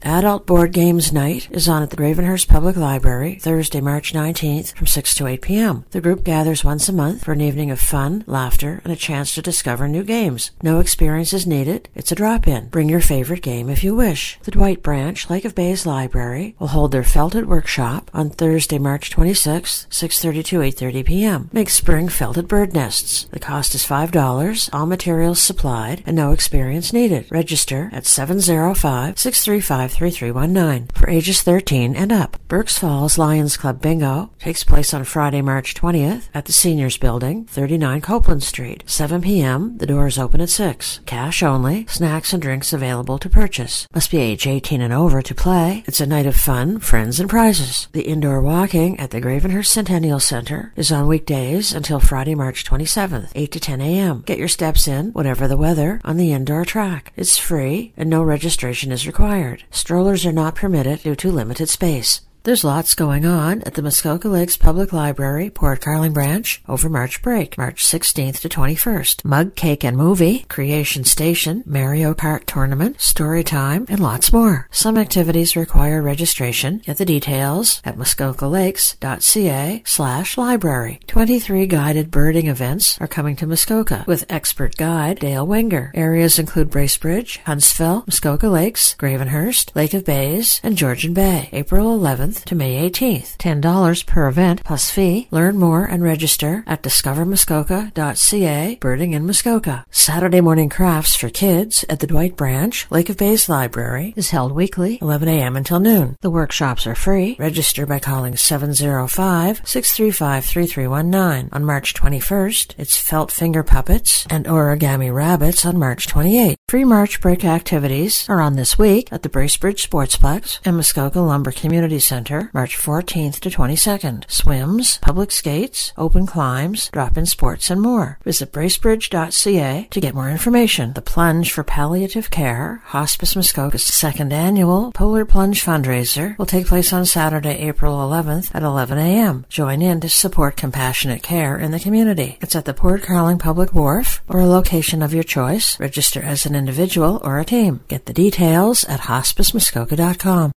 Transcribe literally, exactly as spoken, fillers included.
Adult Board Games Night is on at the Gravenhurst Public Library Thursday, March nineteenth from six to eight p.m. The group gathers once a month for an evening of fun, laughter, and a chance to discover new games. No experience is needed. It's a drop-in. Bring your favorite game if you wish. The Dwight Branch Lake of Bays Library will hold their Felted Workshop on Thursday, March twenty-sixth, six thirty to eight thirty p.m. Make spring felted bird nests. The cost is five dollars, all materials supplied, and no experience needed. Register at seven oh five, six three five, three three one nine for ages thirteen and up. Berks Falls Lions Club Bingo takes place on Friday, March twentieth at the Seniors Building, thirty-nine Copeland Street, seven p.m. The doors open at six. Cash only. Snacks and drinks available to purchase. Must be age eighteen and over to play. It's a night of fun, friends, and prizes. The indoor walking at the Gravenhurst Centennial Center is on weekdays until Friday, March twenty-seventh, eight to ten a.m. Get your steps in, whatever the weather, on the indoor track. It's free and no registration is required. Strollers are not permitted due to limited space. There's lots going on at the Muskoka Lakes Public Library, Port Carling Branch, over March break, March sixteenth to twenty-first. Mug, cake, and movie, Creation Station, Mario Kart Tournament, Story Time, and lots more. Some activities require registration. Get the details at muskokalakes.ca slash library. twenty-three guided birding events are coming to Muskoka with expert guide Dale Wenger. Areas include Bracebridge, Huntsville, Muskoka Lakes, Gravenhurst, Lake of Bays, and Georgian Bay. April eleventh to May eighteenth. ten dollars per event plus fee. Learn more and register at discover muskoka dot c a. Birding in Muskoka. Saturday morning crafts for kids at the Dwight Branch Lake of Bays Library is held weekly, eleven a.m. until noon. The workshops are free. Register by calling seven oh five, six three five, three three one nine. On March twenty-first, it's felt finger puppets and origami rabbits on March twenty-eighth. Free March break activities are on this week at the Bracebridge Sportsplex and Muskoka Lumber Community Center, March fourteenth to twenty-second. Swims, public skates, open climbs, drop-in sports, and more. Visit bracebridge dot c a to get more information. The Plunge for Palliative Care, Hospice Muskoka's second annual Polar Plunge fundraiser will take place on Saturday, April eleventh at eleven a.m. Join in to support compassionate care in the community. It's at the Port Carling Public Wharf or a location of your choice. Register as an individual or a team. Get the details at hospice muskoka dot com.